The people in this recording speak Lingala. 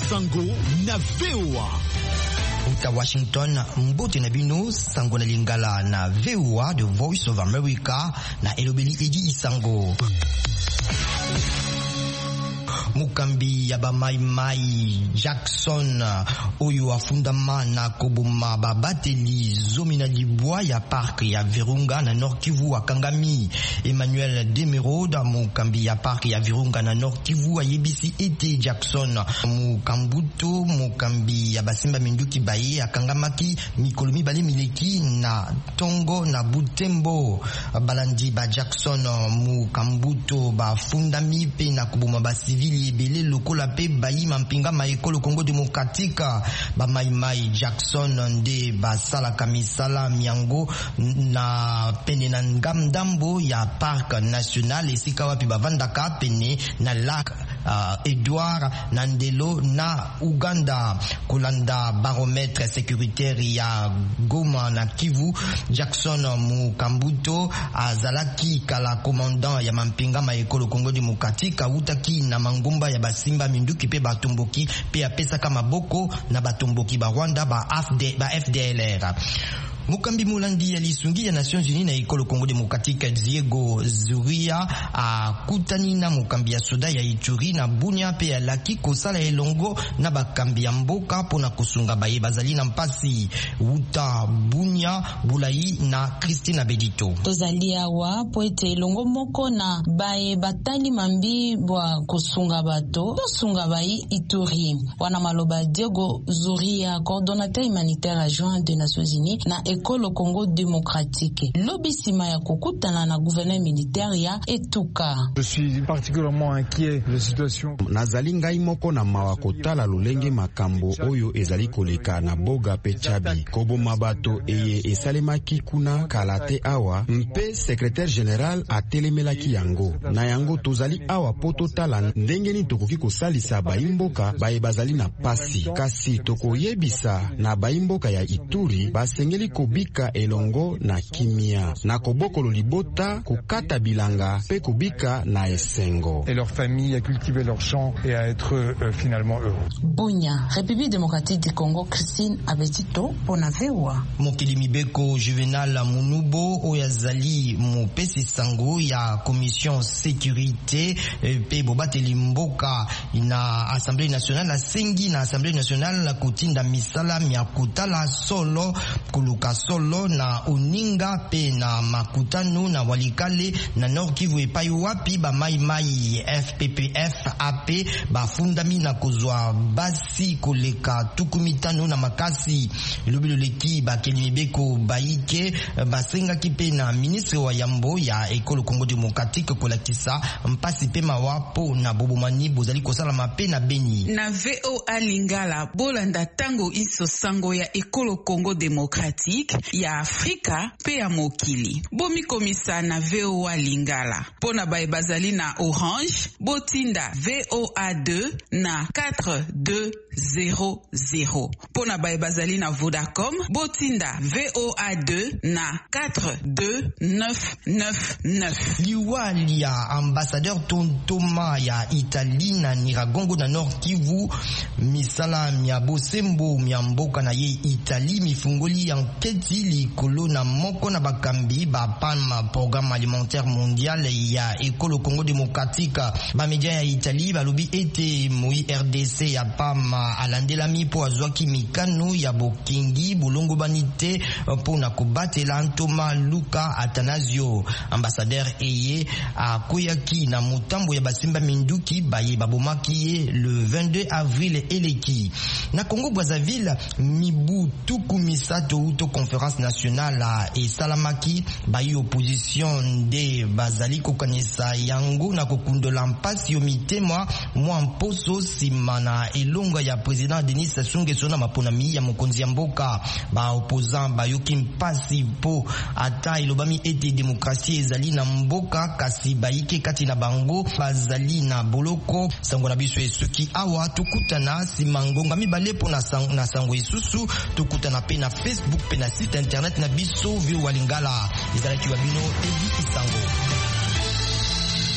Sango na VOA. Uta Washington, mbote na bino Sango na Lingala na VOA, The Voice of America, na elobeli Edi Isango. Mukambi ya ba mai Jackson oyo afundama na kobuma babateli zomi na libwa ya park ya Virunga na Nord Kivu akangami. Emmanuel Demerode, mukambi ya park ya Virunga na Nord Kivu ayebisi ete Jackson mukambuto mukambi ya basimba minduki baye akangamaki mikolo mibale mileki na Tongo na Butembo. Balandi ba Jackson mukambuto bafundami pe na kobuma ba civili ebele lokola pe bayi mampinga maekolo Congo Démocratique. Ba mai Jackson nde basala kamisala miango na pene na ngamdambo ya parc national esika wapi bavandaka pene na lac Edouard Nandelo na Uganda. Kolanda baromètre sécuritaire ya Goma na Kivu, Jackson Mukambuto azalaki kala commandant ya mampinga maekolo Congo Démocratique utaki na mangumba ya basimba minduki pe batomboki pe apesaka maboko na batomboki ba Rwanda ba FDLR. Mukambi mulandi ya lisungi ya Nations Unies na ekolo Congo Démocratique Diego Zuria akutani na mukambi ya soda ya Ituri na Bunia pe alaki kosala elongo na bakambi ya mboka pona kusunga baye bazali na mpasi uta Bunia Bulai na Christina Bedito. Tozali awa po ete elongo moko na baye batali mambi bwa kusunga bato tosunga bayi Ituri. Wana maloba Diego Zuria, coordonnateur humanitaire adjoint des Nations Unies na ekolo Congo Démocratique. Lobisima ya kokutana na gouverneur militaire ya Etuka. Je suis particulièrement inquiet de la situation. Nazali ngai moko na mawa kotala lolenge makambo oyo ezali koleka na boga pe chabi. Koboma bato eye esalemaki kuna kalate awa mpe secrétaire général atelemelaki yango. Na yango tozali awa poto tala ndengeni tokoki kosalisa baimboka baye bazali na pasi. Kasi tokoyebisa na baimboka ya Ituri basengeli kobika elongo na kimia na kobokolo libota kokata bilanga pe kobika na esengo et leurs familles à cultiver leurs champs et à être finalement heureux. Bunya, République démocratique du Congo, Christine Abetito pona VOA. Mokili mibeko Juvenal Munubo oyazali mopesi sango ya commission sécurité pe bobateli mboka na Assemblée nationale asengi na Assemblée nationale kutinda misala mya kutala solo kuluka solo na oninga pe na makutano na Walikale na Nord Kivu epai wapi ba mai FPPF AP ba fundami na kozwa basi koleka tukumitano na makasi lobilo leki ba kelimibeko baike basenga kipe na ministre wa yambo ya ekolo Congo Démocratique kolakisa mpasi pe mawapo na bobomani bozali kosala mape na Beni. Na VOA Lingala bolanda tango iso sango ya ekolo Congo Démocratique ya Afrika pe ya mokili. Bomi komisa na VOA Lingala. Pona bae bazali na Orange, botinda VOA2 na 4200. Pona bae bazali na Vodacom, botinda VOA2 na 42999. Liwali ya ambassadeur Tontoma ya Italie na Niragongo na Nord Kivu, misala mya bosembo mya mboka na ye Italie mifungoli ya nketi likolo na moko na bakambi ba PAM programme alimentaire mondial ya ekolo Congo Démocratique. Ba media ya Italie balobi ete moi RDC ya PAM alandelami po azwaki mikano ya bokingi bulongo banite po na kobatela Antoma Luka Atanasio. Ambassadeur eye akoyaki na mutambo ya basimba minduki baye babomaki ye le 22 avril eleki. Na Congo Brazzaville mibu tukumisato uto conférence nationale et salamaki bayi opposition de bazali kokanisa yango na kokundola mpasi yo mitema mwa mposo simana elonga ya président Denis Sassou Nguesso na maponami ya mokonzi ya mboka. Ba opposant bayoki mpasi po ata ilobami ete demokrasia ezali na mboka kasi bayike kati na bango bazali na boloko. Sango na biso esuki awa tukutana simangonga mibale po na sango isusu tukutana pe na Facebook pe na site internet na biso VOA Lingala. Ezalaki wa bino Edi Isango.